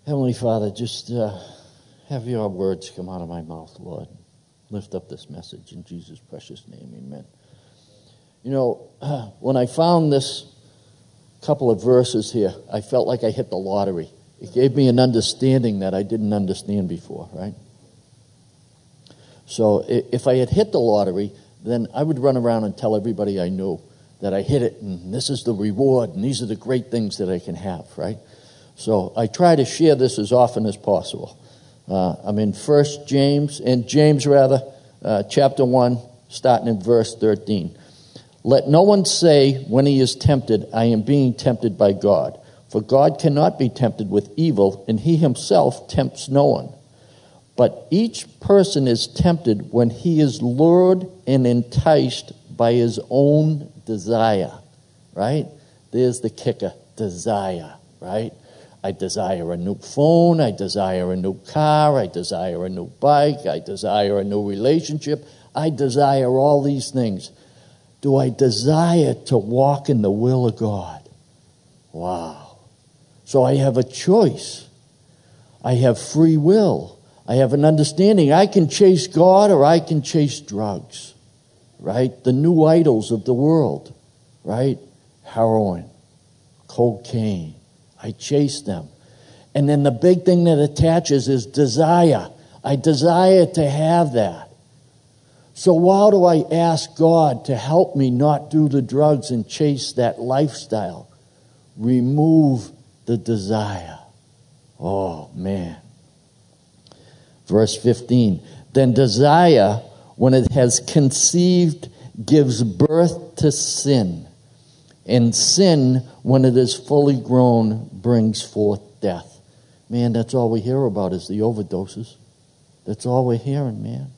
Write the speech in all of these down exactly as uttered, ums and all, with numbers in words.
Heavenly Father, just uh, have your words come out of my mouth, Lord. Lift up this message in Jesus' precious name, amen. You know, when I found this couple of verses here, I felt like I hit the lottery. It gave me an understanding that I didn't understand before, right? So if I had hit the lottery, then I would run around and tell everybody I knew that I hit it, and this is the reward, and these are the great things that I can have, right? So I try to share this as often as possible. Uh, I'm in First James, in James rather, uh, chapter one, starting in verse thirteen. Let no one say when he is tempted, I am being tempted by God. For God cannot be tempted with evil, and he himself tempts no one. But each person is tempted when he is lured and enticed by his own desire, right? There's the kicker, desire, right? I desire a new phone, I desire a new car, I desire a new bike, I desire a new relationship, I desire all these things. Do I desire to walk in the will of God? Wow. So I have a choice. I have free will. I have an understanding. I can chase God or I can chase drugs, right? The new idols of the world, right? Heroin, cocaine. I chase them. And then the big thing that attaches is desire. I desire to have that. So why do I ask God to help me not do the drugs and chase that lifestyle? Remove the desire. Oh, man. Verse fifteen. Then desire, when it has conceived, gives birth to sin. And sin, when it is fully grown, brings forth death. Man, that's all we hear about is the overdoses. That's all we're hearing, man.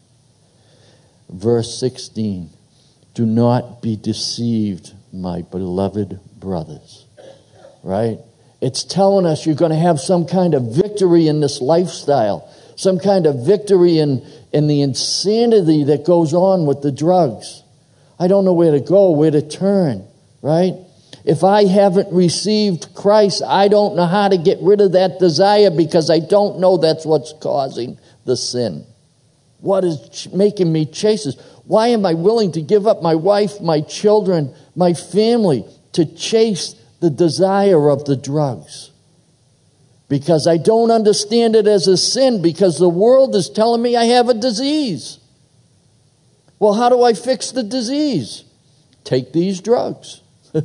Verse sixteen. Do not be deceived, my beloved brothers. Right? It's telling us you're going to have some kind of victory in this lifestyle. Some kind of victory in, in the insanity that goes on with the drugs. I don't know where to go, where to turn. Right? If I haven't received Christ, I don't know how to get rid of that desire because I don't know that's what's causing the sin. What is making me chase this? Why am I willing to give up my wife, my children, my family to chase the desire of the drugs? Because I don't understand it as a sin, because the world is telling me I have a disease. Well, how do I fix the disease? Take these drugs.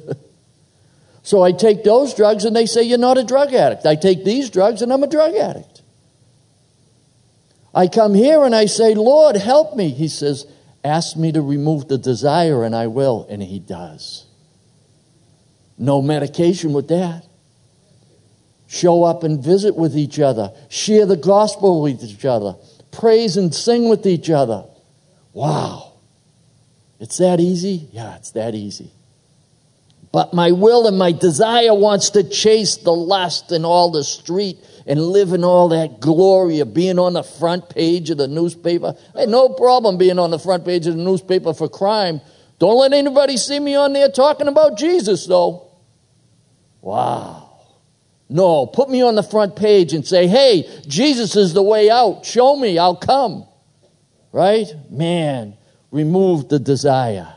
So I take those drugs and they say you're not a drug addict. I take these drugs and I'm a drug addict. I come here and I say, Lord, help me. He says, ask me to remove the desire and I will. And he does. No medication with that. Show up and visit with each other. Share the gospel with each other. Praise and sing with each other. Wow. It's that easy? Yeah, it's that easy. But my will and my desire wants to chase the lust and all the street and live in all that glory of being on the front page of the newspaper. I had no problem being on the front page of the newspaper for crime. Don't let anybody see me on there talking about Jesus, though. Wow. No, put me on the front page and say, hey, Jesus is the way out. Show me, I'll come. Right? Man, remove the desire.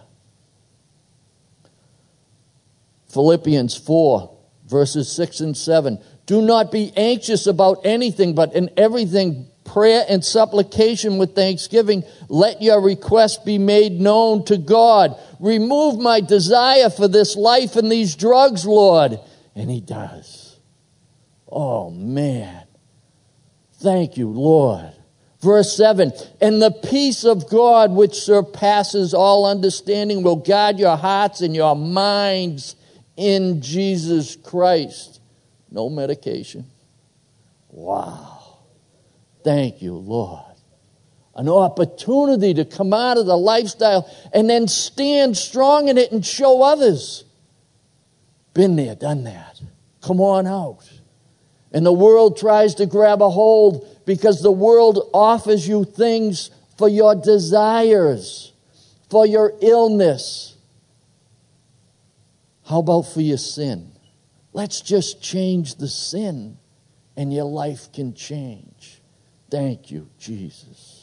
Philippians four, verses six and seven. Do not be anxious about anything, but in everything, prayer and supplication with thanksgiving, let your requests be made known to God. Remove my desire for this life and these drugs, Lord. And he does. Oh, man. Thank you, Lord. Verse seven, and the peace of God, which surpasses all understanding, will guard your hearts and your minds in Jesus Christ. No medication. Wow. Thank you, Lord. An opportunity to come out of the lifestyle and then stand strong in it and show others. Been there, done that. Come on out. And the world tries to grab a hold because the world offers you things for your desires, for your illness. How about for your sin? Let's just change the sin and your life can change. Thank you, Jesus.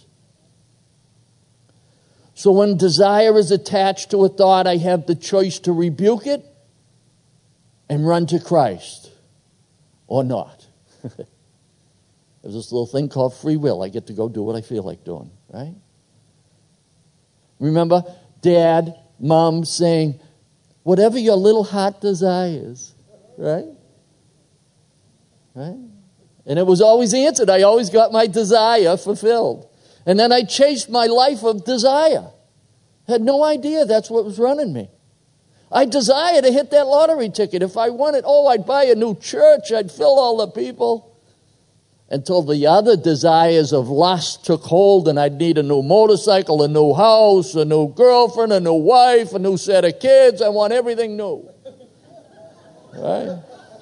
So when desire is attached to a thought, I have the choice to rebuke it and run to Christ or not. There's this little thing called free will. I get to go do what I feel like doing, right? Remember Dad, Mom saying, whatever your little heart desires, right? Right? And it was always answered. I always got my desire fulfilled. And then I chased my life of desire. Had no idea that's what was running me. I desire to hit that lottery ticket. If I won it, oh, I'd buy a new church. I'd fill all the people. Until the other desires of lust took hold and I'd need a new motorcycle, a new house, a new girlfriend, a new wife, a new set of kids. I want everything new. Right?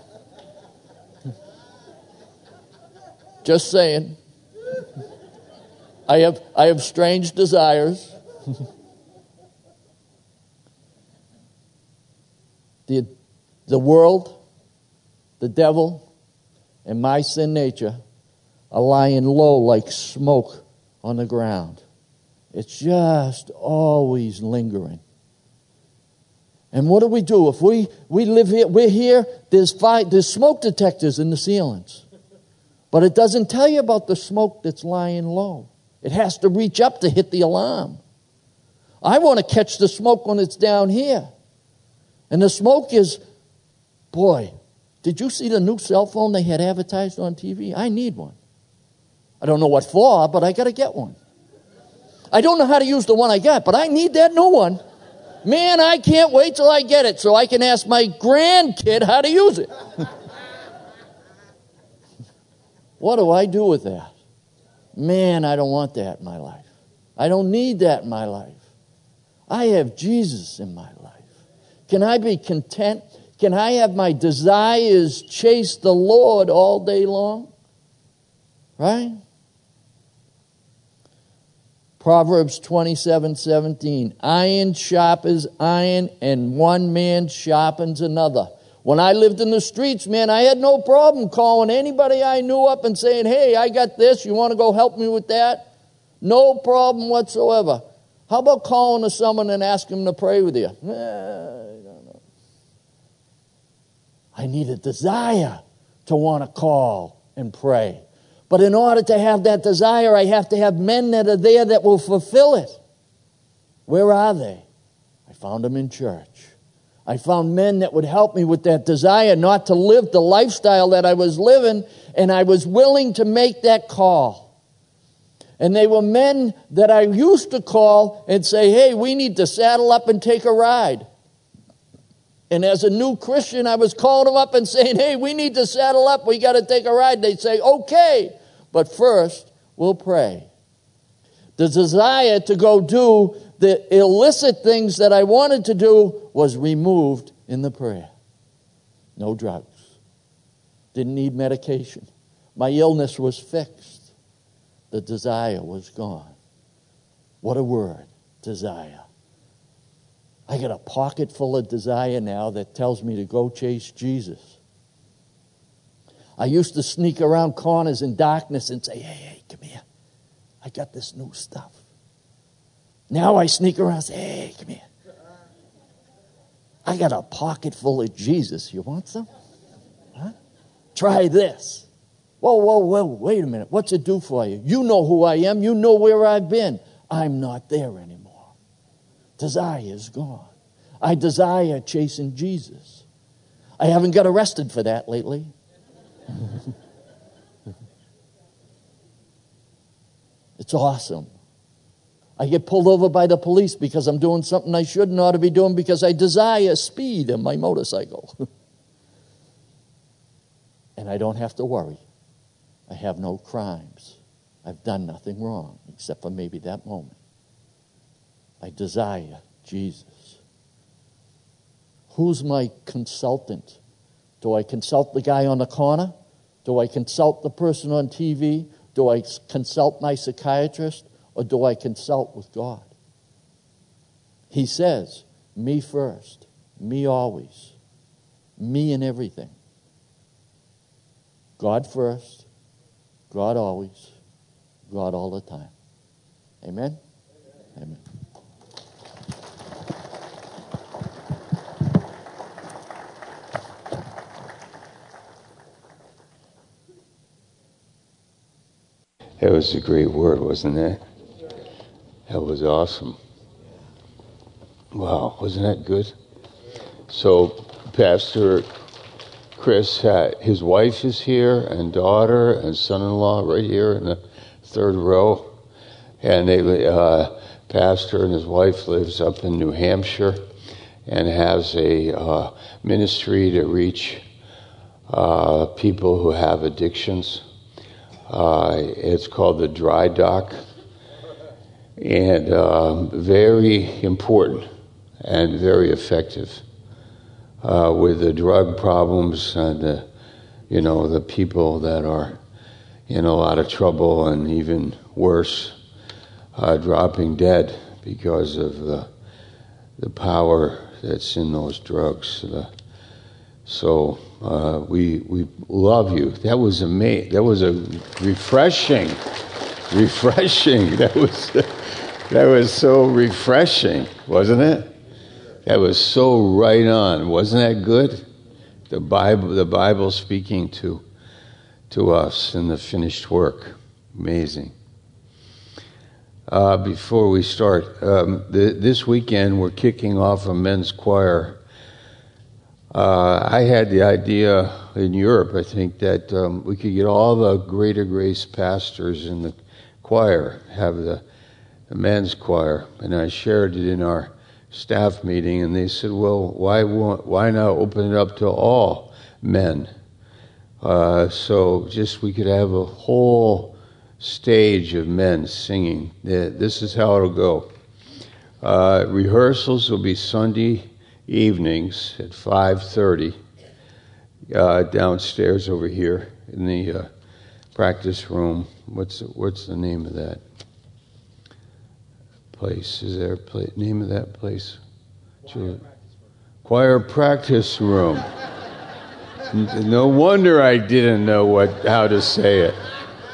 Just saying. I have I have strange desires. the the world, the devil, and my sin nature are lying low like smoke on the ground. It's just always lingering. And what do we do? If we, we live here, we're here, there's five, there's smoke detectors in the ceilings. But it doesn't tell you about the smoke that's lying low. It has to reach up to hit the alarm. I want to catch the smoke when it's down here. And the smoke is, boy, did you see the new cell phone they had advertised on T V? I need one. I don't know what for, but I got to get one. I don't know how to use the one I got, but I need that new one. Man, I can't wait till I get it so I can ask my grandkid how to use it. What do I do with that? Man, I don't want that in my life. I don't need that in my life. I have Jesus in my life. Can I be content? Can I have my desires chase the Lord all day long? Right? Proverbs twenty-seven seventeen. Iron sharpens iron, and one man sharpens another. When I lived in the streets, man, I had no problem calling anybody I knew up and saying, hey, I got this. You want to go help me with that? No problem whatsoever. How about calling to someone and asking them to pray with you? Eh, I don't know. I need a desire to want to call and pray. But in order to have that desire, I have to have men that are there that will fulfill it. Where are they? I found them in church. I found men that would help me with that desire not to live the lifestyle that I was living, and I was willing to make that call. And they were men that I used to call and say, hey, we need to saddle up and take a ride. And as a new Christian, I was calling them up and saying, hey, we need to saddle up. We got to take a ride. They'd say, okay, but first we'll pray. The desire to go do the illicit things that I wanted to do was removed in the prayer. No drugs. Didn't need medication. My illness was fixed. The desire was gone. What a word, desire. I got a pocket full of desire now that tells me to go chase Jesus. I used to sneak around corners in darkness and say, hey, hey, come here. I got this new stuff. Now I sneak around and say, hey, come here. I got a pocket full of Jesus. You want some? Huh? Try this. Whoa, whoa, whoa, wait a minute. What's it do for you? You know who I am. You know where I've been. I'm not there anymore. Desire is gone. I desire chasing Jesus. I haven't got arrested for that lately. It's awesome. I get pulled over by the police because I'm doing something I shouldn't ought to be doing because I desire speed in my motorcycle. And I don't have to worry. I have no crimes. I've done nothing wrong except for maybe that moment. I desire Jesus. Who's my consultant? Do I consult the guy on the corner? Do I consult the person on T V? Do I consult my psychiatrist? Or do I consult with God? He says, me first, me always, me in everything. God first, God always, God all the time. Amen? Amen. That was a great word, wasn't it? That was awesome. Wow, wasn't that good? So, Pastor Chris, had, his wife is here, and daughter, and son-in-law right here in the third row. And they, uh, Pastor and his wife lives up in New Hampshire and has a uh, ministry to reach uh, people who have addictions. Uh, it's called the Dry Dock, and um, very important and very effective uh, with the drug problems and the, you know, the people that are in a lot of trouble and even worse, uh, dropping dead because of the the power that's in those drugs. The, So uh, we we love you. That was amazing. That was a refreshing, refreshing. That was that was so refreshing, wasn't it? That was so right on. Wasn't that good? The Bible, the Bible speaking to to us in the finished work. Amazing. Uh, before we start, um, the, this weekend we're kicking off a men's choir. Uh, I had the idea in Europe, I think, that um, we could get all the Greater Grace pastors in the choir, have the, the men's choir, and I shared it in our staff meeting, and they said, well, why won't, why not open it up to all men? Uh, so just we could have a whole stage of men singing. This is how it'll go. Uh, rehearsals will be Sunday evenings at five thirty uh, downstairs over here in the uh, practice room. What's what's the name of that place? Is there a pla- name of that place? Choir, Choir practice room. No wonder I didn't know what how to say it.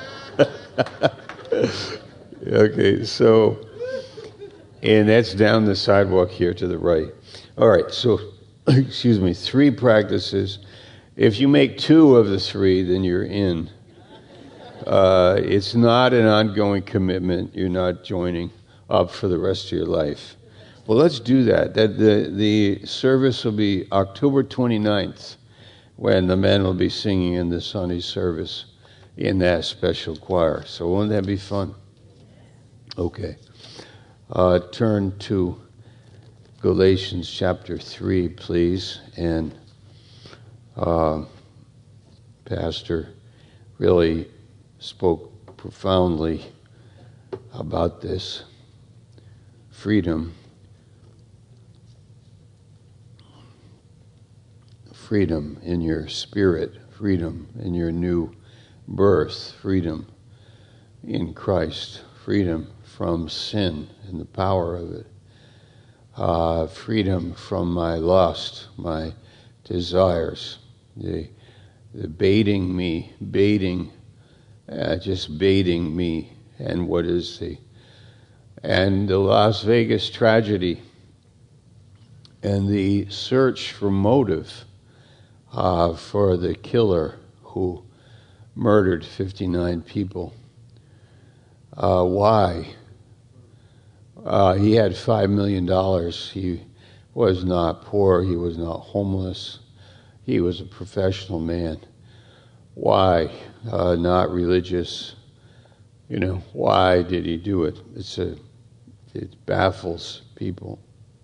Okay, so, and that's down the sidewalk here to the right. All right, so, excuse me, three practices. If you make two of the three, then you're in. Uh, it's not an ongoing commitment. You're not joining up for the rest of your life. Well, let's do that. That the, the service will be October twenty-ninth, when the men will be singing in the Sunday service in that special choir. So won't that be fun? Okay. Uh, turn to Galatians chapter three, please. And uh, Pastor really spoke profoundly about this. Freedom. Freedom in your spirit. Freedom in your new birth. Freedom in Christ. Freedom from sin and the power of it. Uh, freedom from my lust, my desires, the, the baiting me, baiting, uh, just baiting me, and what is the, and the Las Vegas tragedy, and the search for motive uh, for the killer who murdered fifty-nine people. Uh, why? Uh, he had five million dollars. He was not poor. He was not homeless. He was a professional man. Why? Uh, not religious. You know, why did he do it? It's a, it baffles people.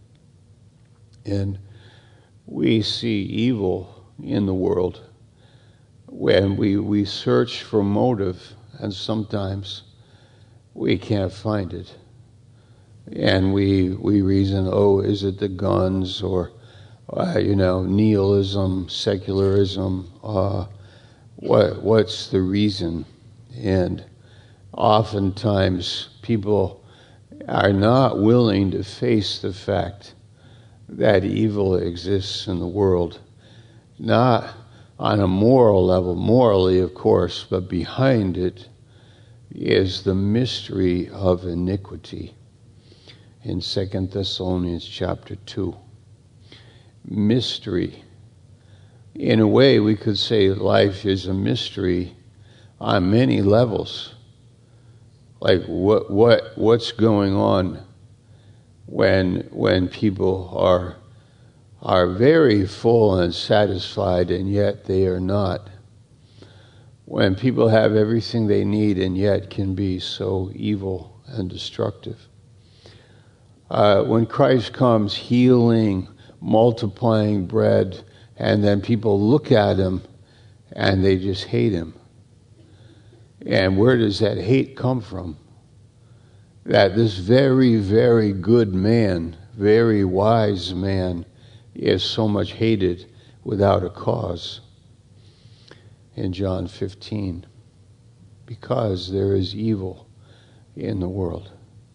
And we see evil in the world when we, we search for motive, and sometimes we can't find it. And we we reason, oh, is it the guns or, uh, you know, nihilism, secularism? Uh, what what's the reason? And oftentimes people are not willing to face the fact that evil exists in the world, not on a moral level, morally, of course, but behind it is the mystery of iniquity in Second Thessalonians chapter two. Mystery. In a way, we could say life is a mystery on many levels. Like what what what's going on when when people are are very full and satisfied and yet they are not. When people have everything they need and yet can be so evil and destructive. Uh, when Christ comes healing, multiplying bread, and then people look at him and they just hate him. And where does that hate come from? That this very, very good man, very wise man, is so much hated without a cause. In John fifteen, because there is evil in the world.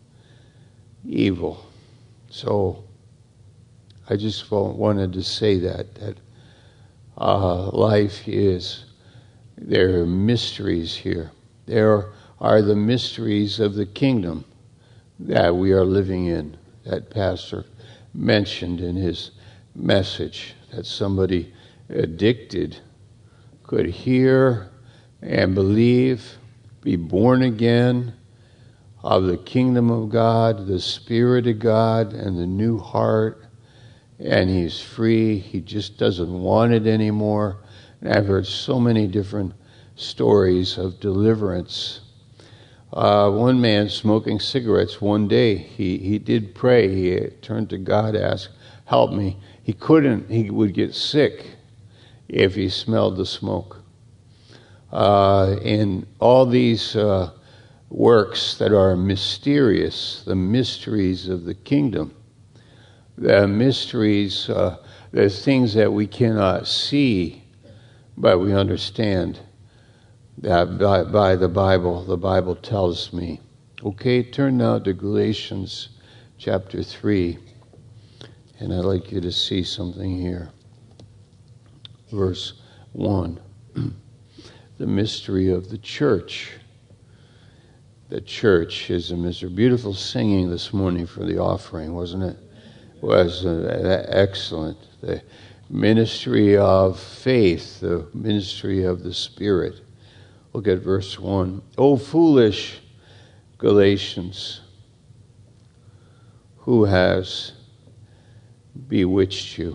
Evil. So I just wanted to say that, that uh, life is, there are mysteries here. There are the mysteries of the kingdom that we are living in, that Pastor mentioned in his message, that somebody addicted could hear and believe, be born again of the kingdom of God, the Spirit of God, and the new heart, and he's free. He just doesn't want it anymore. And I've heard so many different stories of deliverance. Uh, one man smoking cigarettes one day, he, he did pray. He turned to God, asked, help me. He couldn't. He would get sick if he smelled the smoke. Uh, and all these uh, works that are mysterious, the mysteries of the kingdom, the mysteries, uh, the things that we cannot see, but we understand that by, by the Bible, the Bible tells me. Okay, turn now to Galatians chapter three, and I'd like you to see something here. Verse one, the mystery of the church. The church is a mystery. Beautiful singing this morning for the offering, wasn't it? It was uh, excellent. The ministry of faith, the ministry of the Spirit. Look at verse one. O foolish Galatians, who has bewitched you?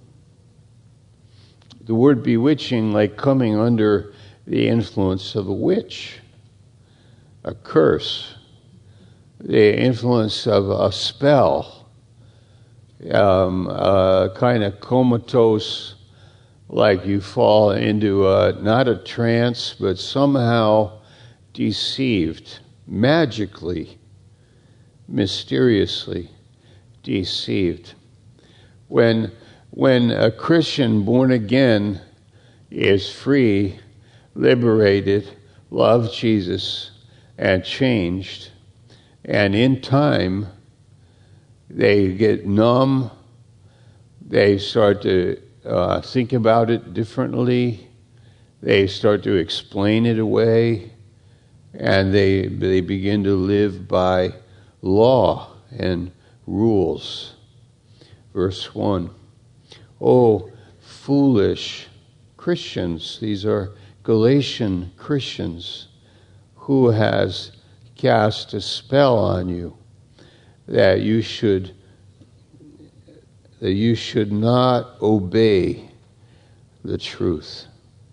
The word bewitching, like coming under the influence of a witch, a curse, the influence of a spell, um, a kind of comatose, like you fall into a, not a trance, but somehow deceived, magically, mysteriously deceived. When when a Christian born again is free, liberated, loves Jesus, and changed, and in time they get numb, they start to uh, think about it differently, they start to explain it away, and they they begin to live by law and rules. Verse one, O foolish Christians, these are Galatian Christians, who has cast a spell on you that you should that you should not obey the truth.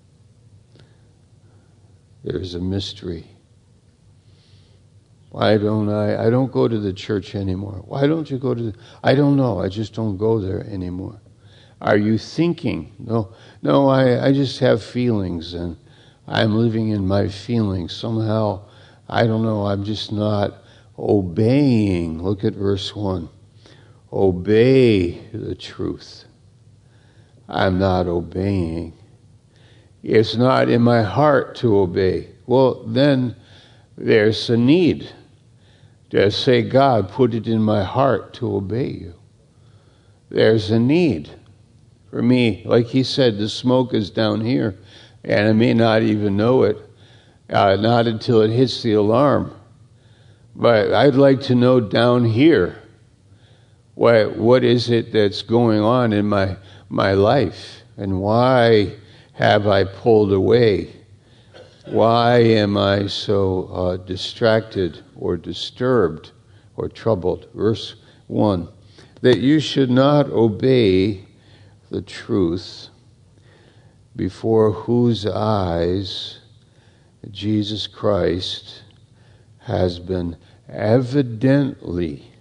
There's a mystery. Why don't I? I don't go to the church anymore. Why don't you go to the, I don't know. I just don't go there anymore. Are you thinking? No, no, I, I just have feelings and I'm living in my feelings. Somehow, I don't know, I'm just not obeying. Look at verse one. Obey the truth. I'm not obeying. It's not in my heart to obey. Well, then there's a need to say, God, put it in my heart to obey you. There's a need. For me, like he said, the smoke is down here, and I may not even know it, uh, not until it hits the alarm. But I'd like to know down here, what what is it that's going on in my my life, and why have I pulled away? Why am I so uh, distracted or disturbed or troubled? Verse one, that you should not obey the truth, before whose eyes Jesus Christ has been evidently,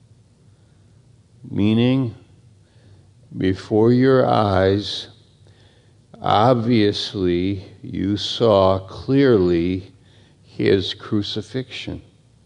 meaning before your eyes, obviously you saw clearly his crucifixion.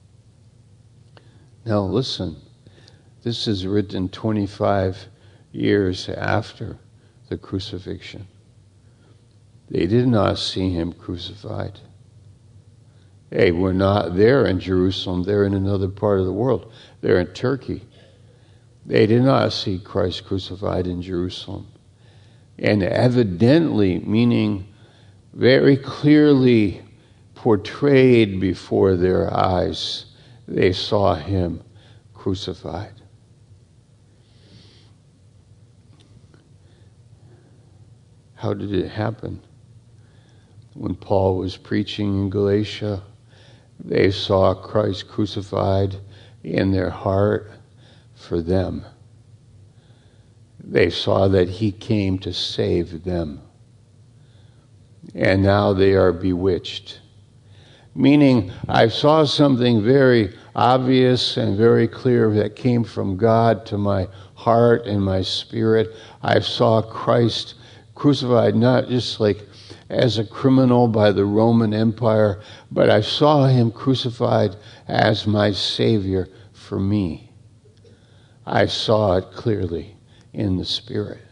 Now listen, this is written twenty-five years after the crucifixion. They did not see him crucified. They were not there in Jerusalem. They're in another part of the world. They're in Turkey. They did not see Christ crucified in Jerusalem. And evidently, meaning very clearly portrayed before their eyes, they saw him crucified. How did it happen? When Paul was preaching in Galatia, they saw Christ crucified in their heart for them. They saw that he came to save them. And now they are bewitched. Meaning, I saw something very obvious and very clear that came from God to my heart and my spirit. I saw Christ crucified not just like as a criminal by the Roman Empire, but I saw him crucified as my Savior for me. I saw it clearly in the Spirit.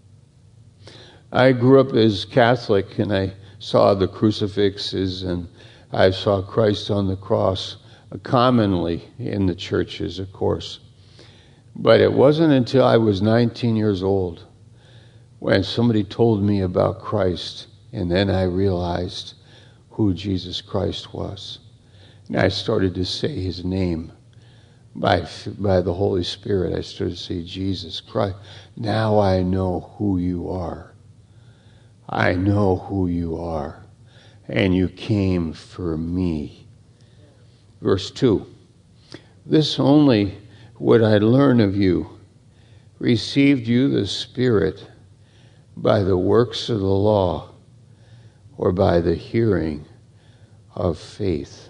I grew up as Catholic, and I saw the crucifixes, and I saw Christ on the cross commonly in the churches, of course. But it wasn't until I was nineteen years old when somebody told me about Christ, and then I realized who Jesus Christ was. And I started to say his name by, by the Holy Spirit. I started to say, Jesus Christ. Now I know who you are. I know who you are. And you came for me. Verse two. This only would I learn of you. Received you the Spirit by the works of the law, or by the hearing of faith.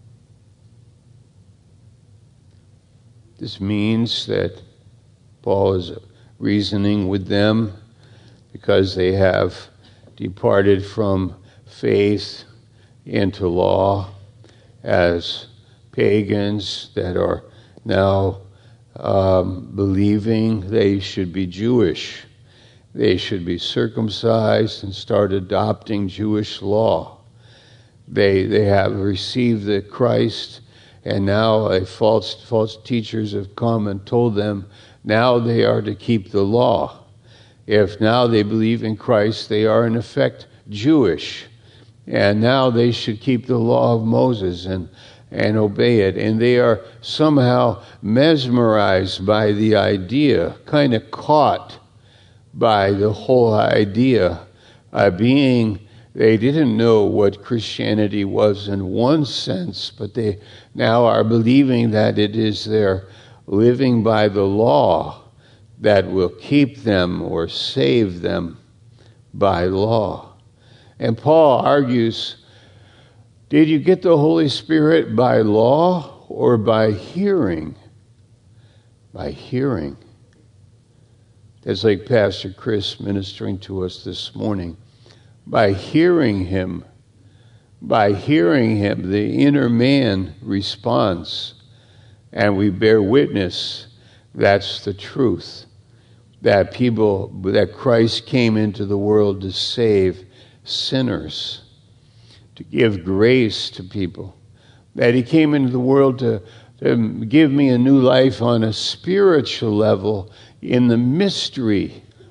This means that Paul is reasoning with them because they have departed from faith into law as pagans that are now um, believing they should be Jewish. They should be circumcised and start adopting Jewish law. They they have received the Christ, and now a false false teachers have come and told them now they are to keep the law. If now they believe in Christ, they are in effect Jewish, and now they should keep the law of Moses and and obey it. And they are somehow mesmerized by the idea, kind of caught by the whole idea, uh, being they didn't know what Christianity was in one sense, but they now are believing that it is their living by the law that will keep them or save them by law. And Paul argues, did you get the Holy Spirit by law or by hearing? By hearing. That's like Pastor Chris ministering to us this morning. By hearing him, by hearing him, the inner man responds, and we bear witness that's the truth, that people, that Christ came into the world to save sinners, to give grace to people, that he came into the world to, to give me a new life on a spiritual level in the mystery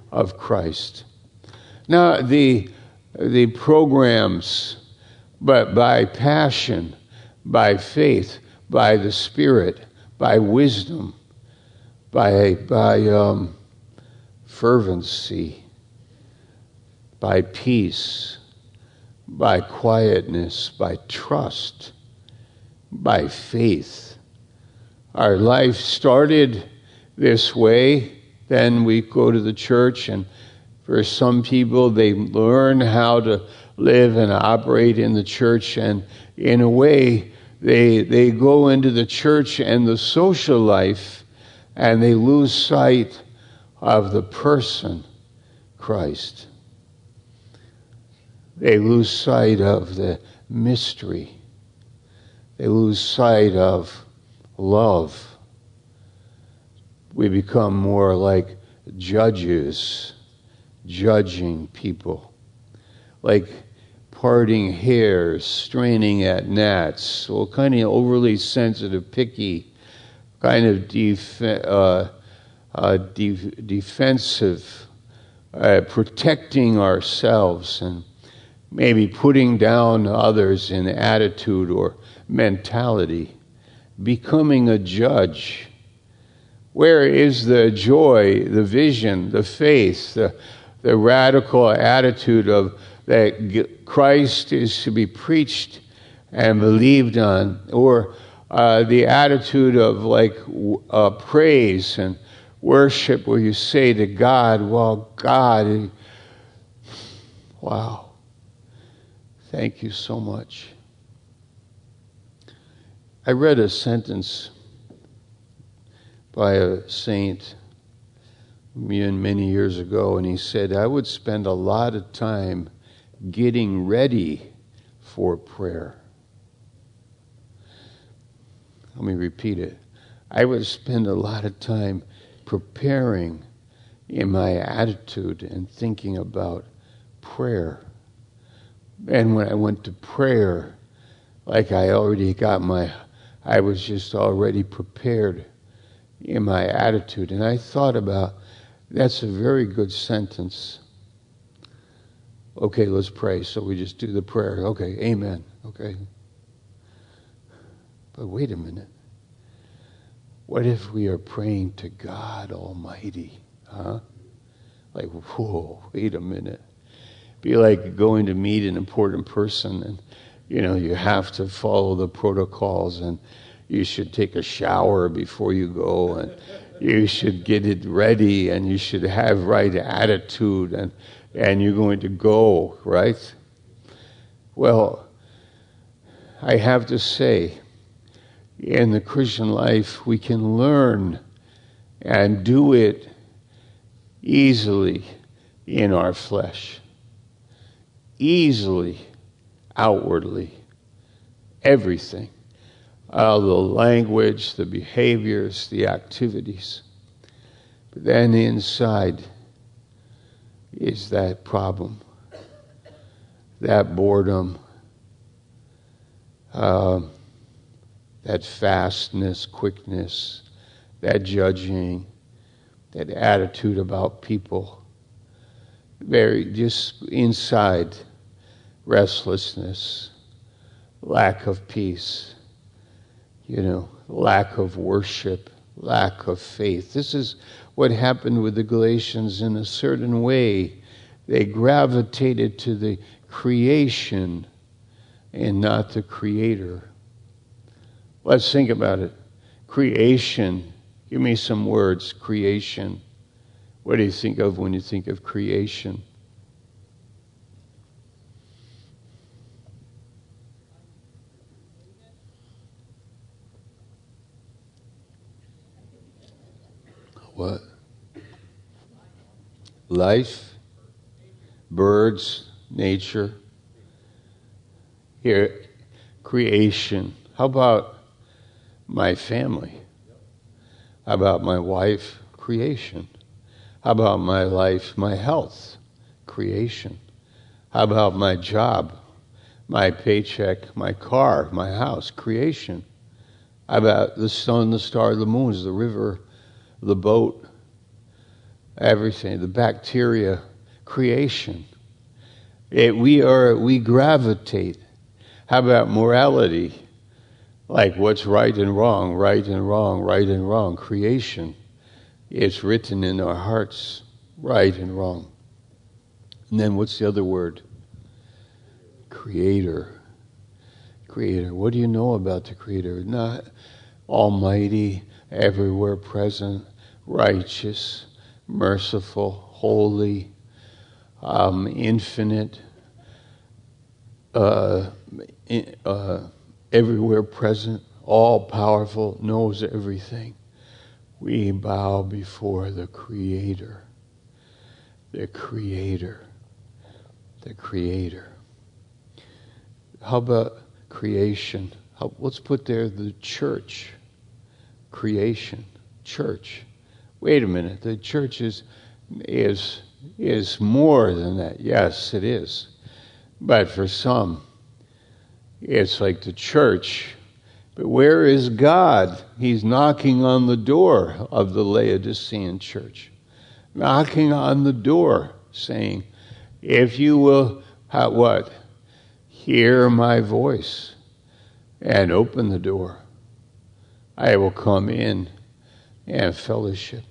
of Christ. Not the, the programs, but by passion, by faith, by the Spirit, by wisdom, by, by um, fervency, by peace, by quietness, by trust, by faith. Our life started this way. Then we go to the church, and for some people, they learn how to live and operate in the church, and in a way, they they go into the church and the social life, and they lose sight of the person, Christ. They lose sight of the mystery. They lose sight of love. We become more like judges, judging people, like parting hairs, straining at gnats, so kind of overly sensitive, picky, kind of def- uh, uh, de- defensive, uh, protecting ourselves and maybe putting down others in attitude or mentality, becoming a judge. Where is the joy, the vision, the faith, the, the radical attitude of that Christ is to be preached and believed on, or uh, the attitude of like uh, praise and worship where you say to God, well, God, wow, thank you so much. I read a sentence by a saint many years ago, and he said, I would spend a lot of time getting ready for prayer. Let me repeat it. I would spend a lot of time preparing in my attitude and thinking about prayer. And when I went to prayer, like I already got my, I was just already prepared in my attitude. And I thought about, that's a very good sentence. Okay, let's pray. So we just do the prayer. Okay, amen. Okay. But wait a minute. What if we are praying to God Almighty? Huh? Like, whoa, wait a minute. Be like going to meet an important person, and, you know, you have to follow the protocols, and you should take a shower before you go, and you should get it ready, and you should have right attitude, and and you're going to go, right? Well, I have to say, in the Christian life, we can learn and do it easily in our flesh, easily, outwardly, everything. Uh, the language, the behaviors, the activities. But then inside is that problem, that boredom, uh, that fastness, quickness, that judging, that attitude about people. Very just inside, restlessness, lack of peace. You know, lack of worship, lack of faith. This is what happened with the Galatians in a certain way. They gravitated to the creation and not the Creator. Let's think about it. Creation. Give me some words. Creation. What do you think of when you think of creation? What? Life, birds, nature. Here, creation. How about my family? How about my wife? Creation. How about my life, my health? Creation. How about my job, my paycheck, my car, my house? Creation. How about the sun, the star, the moons, the river, the boat, everything, the bacteria, creation. It, we are, we gravitate. How about morality? Like what's right and wrong, right and wrong, right and wrong. Creation. It's written in our hearts, right and wrong. And then what's the other word? Creator. Creator. What do you know about the Creator? Not almighty, everywhere present, righteous, merciful, holy, um, infinite, uh, in, uh, everywhere present, all powerful, knows everything. We bow before the Creator. The Creator. The Creator. How about creation? How, let's put there the church. Creation. Church. Wait a minute. The church is, is, is more than that. Yes, it is. But for some, it's like the church. But where is God? He's knocking on the door of the Laodicean church. Knocking on the door, saying, if you will, have what? Hear my voice and open the door, I will come in and fellowship.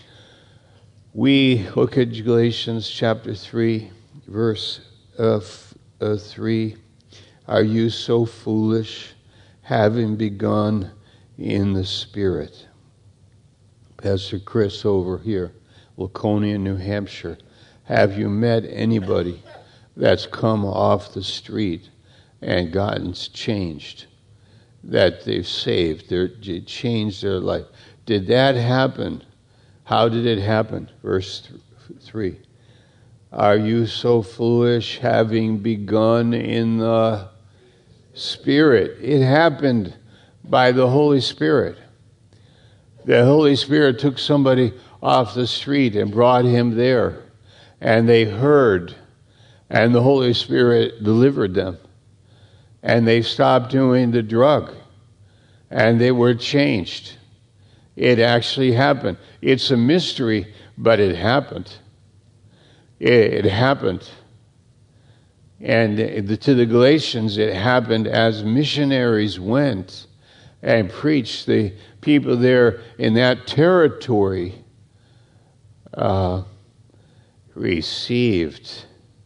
We look at Galatians chapter three, verse uh, uh, three. Are you so foolish, having begun in the Spirit? Pastor Chris over here, Laconia, New Hampshire. Have you met anybody that's come off the street and gotten changed? That they've saved, they're changed their life. Did that happen? How did it happen? Verse th- three. Are you so foolish, having begun in the Spirit? It happened by the Holy Spirit. The Holy Spirit took somebody off the street and brought him there. And they heard, and the Holy Spirit delivered them. And they stopped doing the drug. And they were changed. It actually happened. It's a mystery, but it happened. It, it happened. And to the Galatians, it happened as missionaries went and preached. The people there in that territory uh, received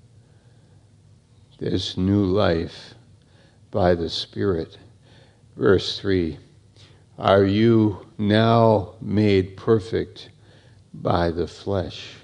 this new life by the Spirit. Verse three, are you now made perfect by the flesh?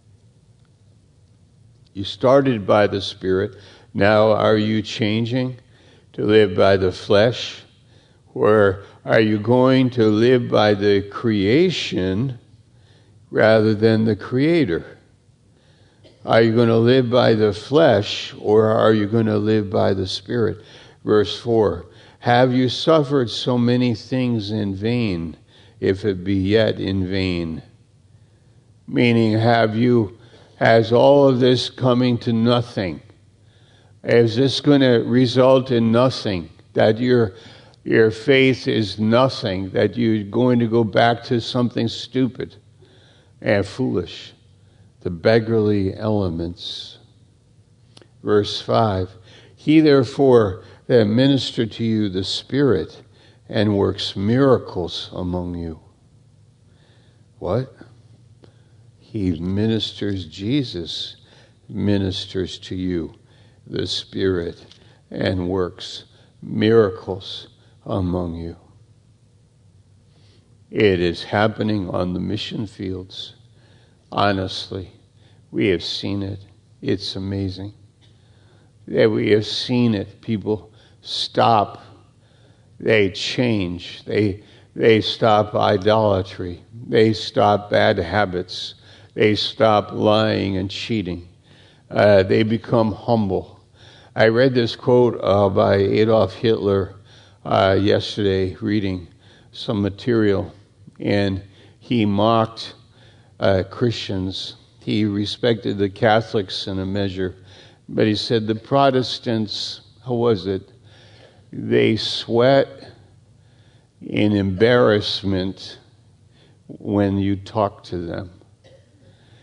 You started by the Spirit. Now are you changing to live by the flesh? Or are you going to live by the creation rather than the Creator? Are you going to live by the flesh, or are you going to live by the Spirit? Verse four, have you suffered so many things in vain, if it be yet in vain? Meaning, have you, has all of this coming to nothing? Is this going to result in nothing? That your your faith is nothing? That you're going to go back to something stupid and foolish? The beggarly elements. Verse five, he therefore that minister to you the Spirit and works miracles among you. What? He ministers, Jesus ministers to you the Spirit and works miracles among you. It is happening on the mission fields. Honestly, we have seen it. It's amazing. That we have seen it. People stop. They change. They they stop idolatry. They stop bad habits. They stop lying and cheating. Uh, they become humble. I read this quote uh, by Adolf Hitler uh, yesterday, reading some material, and he mocked uh, Christians. He respected the Catholics in a measure, but he said the Protestants, how was it? They sweat in embarrassment when you talk to them.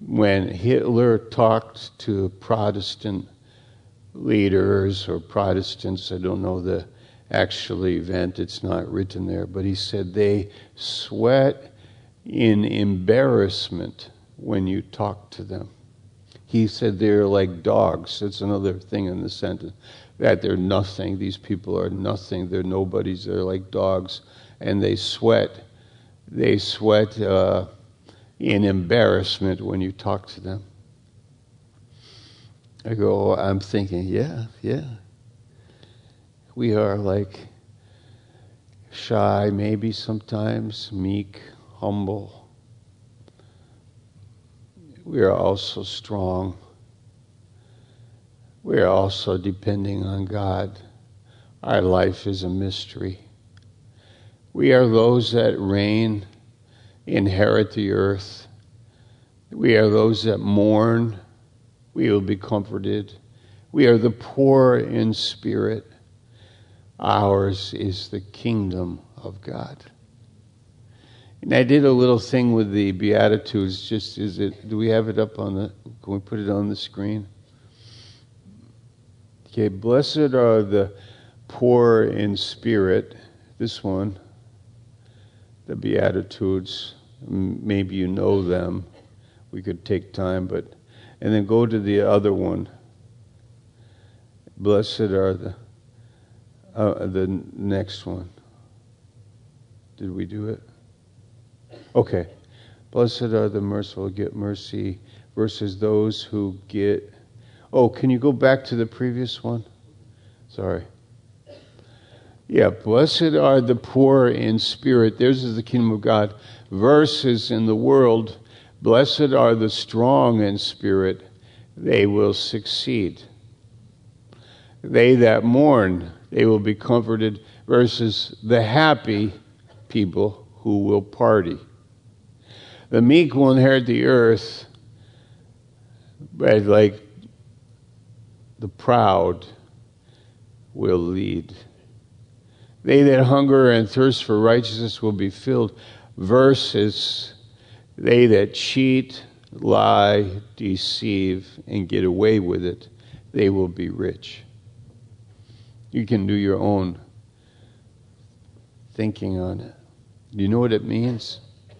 when Hitler talked to Protestant leaders or Protestants, I don't know the actual event, it's not written there, but he said they sweat in embarrassment when you talk to them. He said they're like dogs. That's another thing in the sentence, that they're nothing. These people are nothing. They're nobodies. They're like dogs, and they sweat. They sweat uh, in embarrassment when you talk to them. I go, I'm thinking, yeah, yeah. We are like shy, maybe sometimes, meek, humble. We are also strong. We are also depending on God. Our life is a mystery. We are those that reign, inherit the earth. We are those that mourn. We will be comforted. We are the poor in spirit. Ours is the kingdom of God. And I did a little thing with the Beatitudes. Just is it? Do we have it up on the? Can we put it on the screen? Okay. Blessed are the poor in spirit. This one, the Beatitudes. Maybe you know them. We could take time, but and then go to the other one. Blessed are the uh, the next one. Did we do it? Okay. Blessed are the merciful, get mercy, versus those who get... Oh, can you go back to the previous one? Sorry. Yeah, blessed are the poor in spirit. Theirs is the kingdom of God. Verses in the world, blessed are the strong in spirit. They will succeed. They that mourn, they will be comforted. Versus the happy people who will party. The meek will inherit the earth, but like the proud will lead. They that hunger and thirst for righteousness will be filled. Versus they that cheat, lie, deceive, and get away with it, they will be rich. You can do your own thinking on it. Do you know what it means?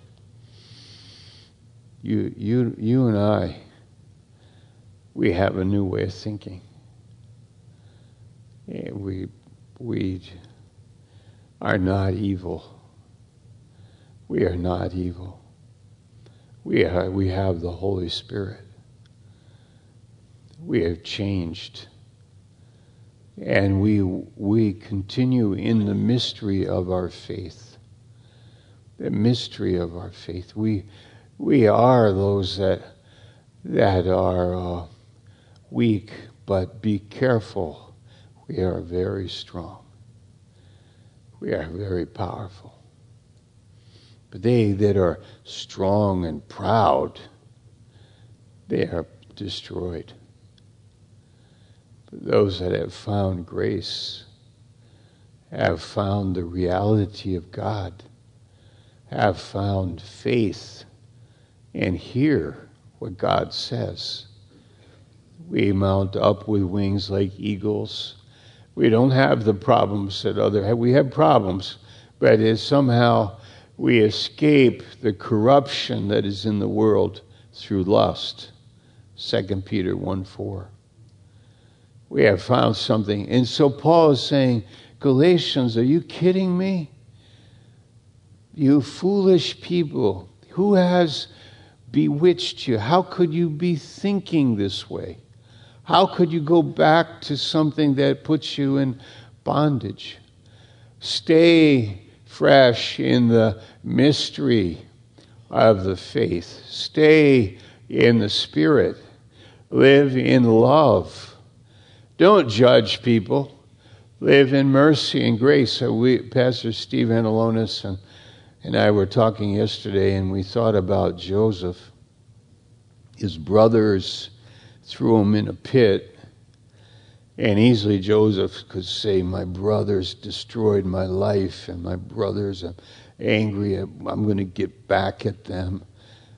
You, you, you and I, we have a new way of thinking. And we, we are not evil. We are not evil. We are, we have the Holy Spirit. We have changed. And we, we continue in the mystery of our faith. The mystery of our faith. We, we are those that, that are uh, weak, but be careful. We are very strong. We are very powerful. But they that are strong and proud, they are destroyed. But those that have found grace, have found the reality of God, have found faith, and hear what God says. We mount up with wings like eagles. We don't have the problems that other have. We have problems, but it's somehow we escape the corruption that is in the world through lust. Second Peter one four. We have found something. And so Paul is saying, Galatians, are you kidding me? You foolish people, who has bewitched you? How could you be thinking this way? How could you go back to something that puts you in bondage? Stay fresh in the mystery of the faith. Stay in the Spirit. Live in love. Don't judge people. Live in mercy and grace. So we, Pastor Steve Analonis and, and I were talking yesterday, and we thought about Joseph. His brothers threw him in a pit, and easily Joseph could say, my brothers destroyed my life, and my brothers are angry. I'm going to get back at them.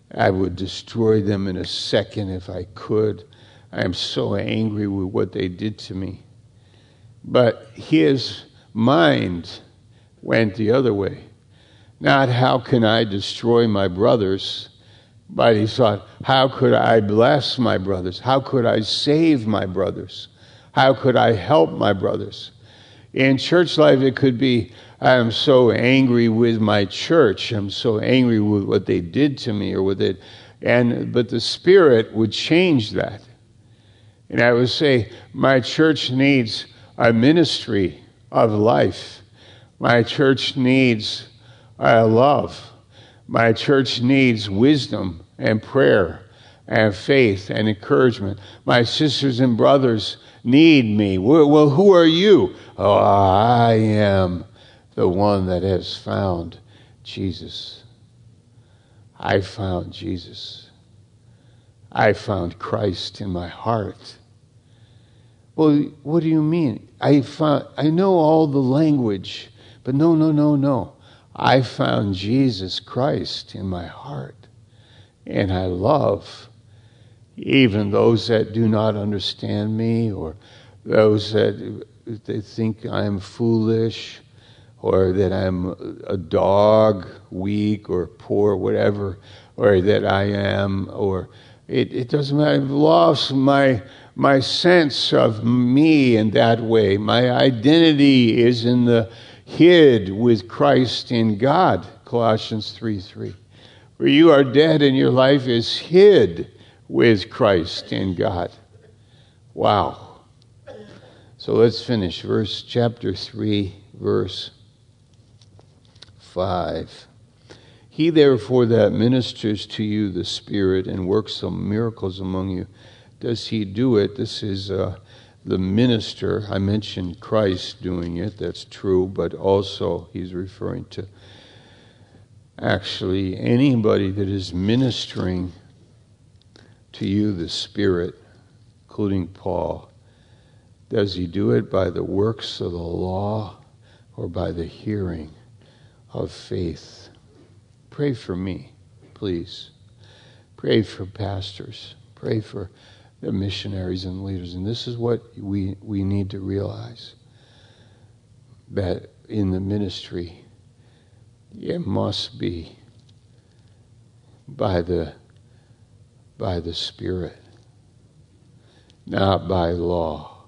I would destroy them in a second if I could. I am so angry with what they did to me. But his mind went the other way. Not how can I destroy my brothers, but he thought, how could I bless my brothers? How could I save my brothers? How could I help my brothers? In church life, it could be, I am so angry with my church. I'm so angry with what they did to me or with it. And, but the Spirit would change that. And I would say, my church needs a ministry of life. My church needs uh, love. My church needs wisdom and prayer and faith and encouragement. My sisters and brothers need me. Well, who are you? Oh, I am the one that has found Jesus. I found Jesus. I found Christ in my heart. Well, what do you mean? I found, I know all the language, but no, no, no, no. I found Jesus Christ in my heart, and I love even those that do not understand me, or those that they think I'm foolish, or that I'm a dog, weak or poor, whatever, or that I am, or it, it doesn't matter. I've lost my my sense of me in that way. My identity is in the hid with Christ in God, Colossians three three. For you are dead and your life is hid with Christ in God. Wow. So let's finish. Verse chapter three, verse five. He therefore that ministers to you the Spirit and works some miracles among you, does he do it? This is uh, the minister. I mentioned Christ doing it. That's true. But also he's referring to actually anybody that is ministering to you the Spirit, including Paul. Does he do it by the works of the law or by the hearing of faith? Pray for me, please. Pray for pastors. Pray for the missionaries and leaders. And this is what we, we need to realize, that in the ministry, it must be by the, by the Spirit, not by law.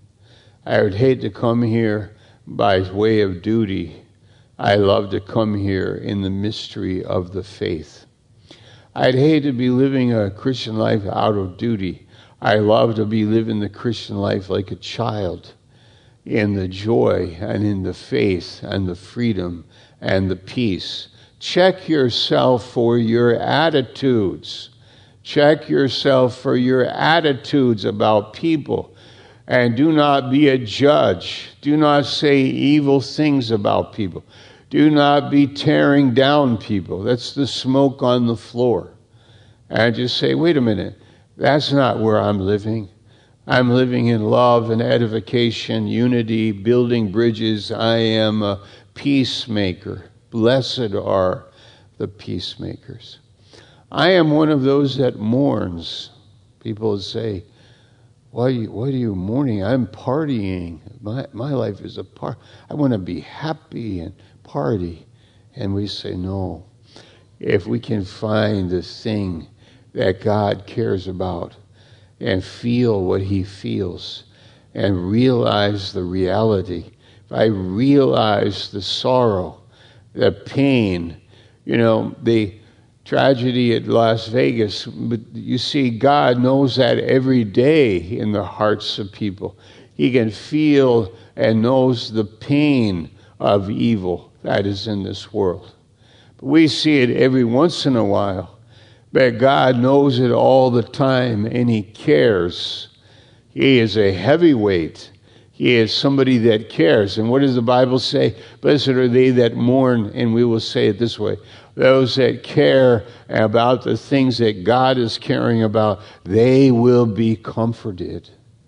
I would hate to come here by way of duty. I love to come here in the mystery of the faith. I'd hate to be living a Christian life out of duty. I love to be living the Christian life like a child, in the joy and in the faith and the freedom and the peace. Check yourself for your attitudes. Check yourself for your attitudes about people. And do not be a judge. Do not say evil things about people. Do not be tearing down people. That's the smoke on the floor. And just say, wait a minute, that's not where I'm living. I'm living in love and edification, unity, building bridges. I am a peacemaker. Blessed are the peacemakers. I am one of those that mourns. People say, why are you, why are you mourning? I'm partying. My, my life is a part. I want to be happy and party. And we say, no. If we can find the thing that God cares about and feel what he feels and realize the reality, if I realize the sorrow, the pain, you know, the tragedy at Las Vegas, but you see, God knows that every day in the hearts of people. He can feel and knows the pain of evil that is in this world. But we see it every once in a while. But God knows it all the time, and he cares. He is a heavyweight. He is somebody that cares. And what does the Bible say? Blessed are they that mourn, and we will say it this way. Those that care about the things that God is caring about, they will be comforted.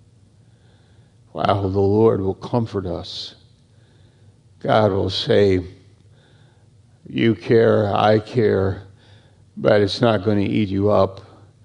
Wow, the Lord will comfort us. God will say, you care, I care. but it's not going to eat you up.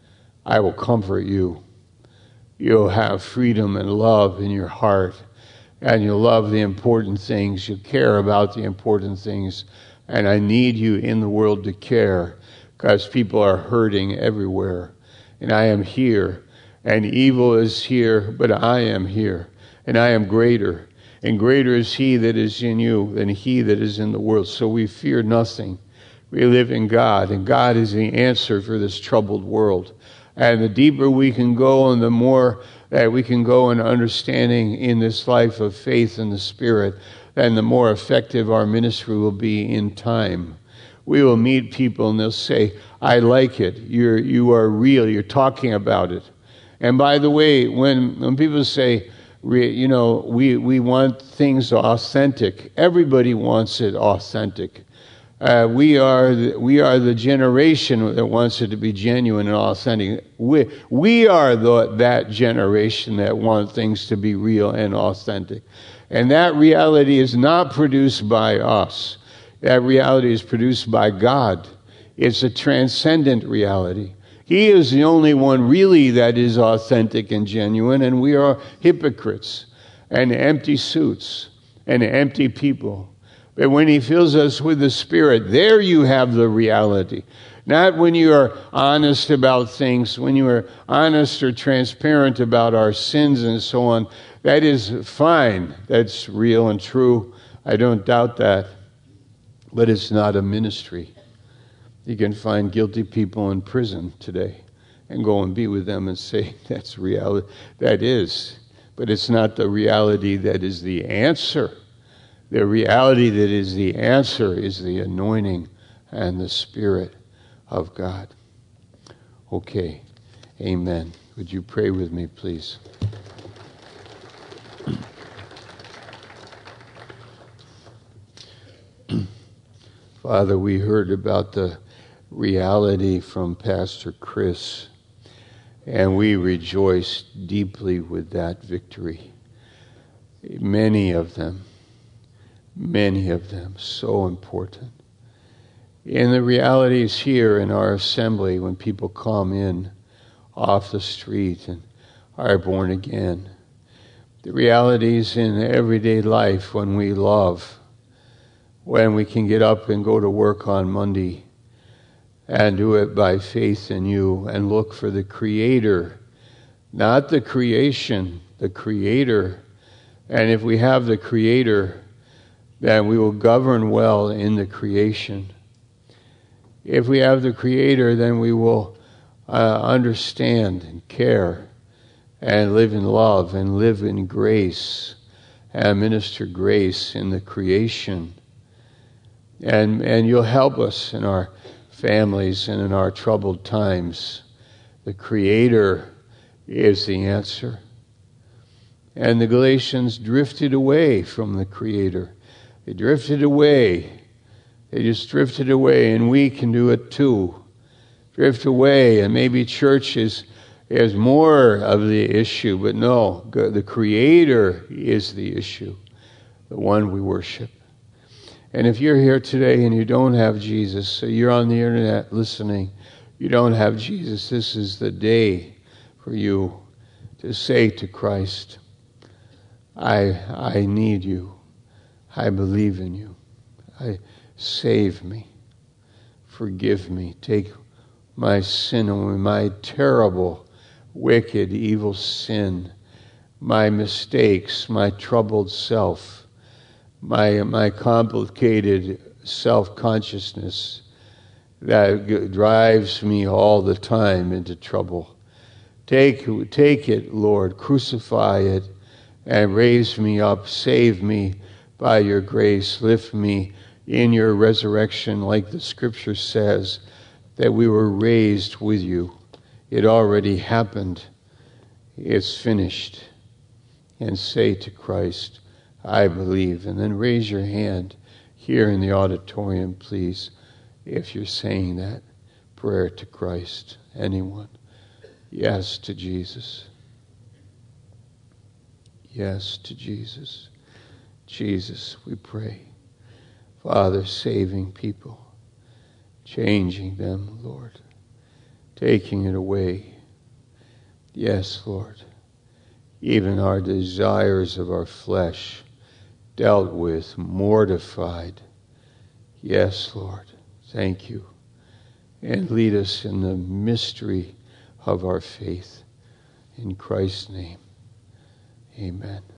I will comfort you. You'll have freedom and love in your heart, and you'll love the important things. You'll care about the important things, and I need you in the world to care, because people are hurting everywhere, and I am here, and evil is here, but I am here, and I am greater, and greater is he that is in you than he that is in the world. So we fear nothing. We live in God, and God is the answer for this troubled world. And the deeper we can go, and the more that we can go in understanding in this life of faith in the Spirit, then the more effective our ministry will be in time. We will meet people and they'll say, I like it. You're, you are real. You're talking about it. And by the way, when, when people say, you know, we, we want things authentic, everybody wants it authentic. Uh, we are the, we are the generation that wants it to be genuine and authentic. We, we are the, that generation that want things to be real and authentic. And that reality is not produced by us. That reality is produced by God. It's a transcendent reality. He is the only one really that is authentic and genuine, and we are hypocrites and empty suits and empty people. But when he fills us with the Spirit, there you have the reality. Not when you are honest about things, when you are honest or transparent about our sins and so on. That is fine. That's real and true. I don't doubt that. But it's not a ministry. You can find guilty people in prison today and go and be with them and say, that's reality. That is. But it's not the reality that is the answer. The reality that is the answer is the anointing and the Spirit of God. Okay. Amen. Would you pray with me, please? Father, we heard about the reality from Pastor Chris, and we rejoice deeply with that victory. Many of them, many of them, so important. And the reality is here in our assembly when people come in off the street and are born again. The realities in everyday life when we love, when we can get up and go to work on Monday and do it by faith in you and look for the Creator, not the creation, the Creator. And if we have the Creator, then we will govern well in the creation. If we have the Creator, then we will uh, understand and care and live in love and live in grace and minister grace in the creation. And and you'll help us in our families and in our troubled times. The Creator is the answer. And the Galatians drifted away from the Creator. They drifted away. They just drifted away, and we can do it too. Drift away, and maybe church is, is more of the issue, but no, the Creator is the issue, the one we worship. And if you're here today and you don't have Jesus, so you're on the internet listening, you don't have Jesus, this is the day for you to say to Christ, I I need you. I believe in you. I save me. Forgive me. Take my sin away, my terrible, wicked, evil sin, my mistakes, my troubled self, my my complicated self-consciousness that g- drives me all the time into trouble. Take, take it, Lord, crucify it, and raise me up, save me by your grace, lift me in your resurrection, like the scripture says, that we were raised with you. It already happened. It's finished. And say to Christ, I believe. And then raise your hand here in the auditorium, please, if you're saying that prayer to Christ. Anyone? Yes to Jesus. Yes to Jesus. Jesus, we pray. Father, saving people. changing them, Lord, taking it away. Yes, Lord, even our desires of our flesh dealt with, mortified. Yes, Lord, thank you. And lead us in the mystery of our faith. In Christ's name, amen.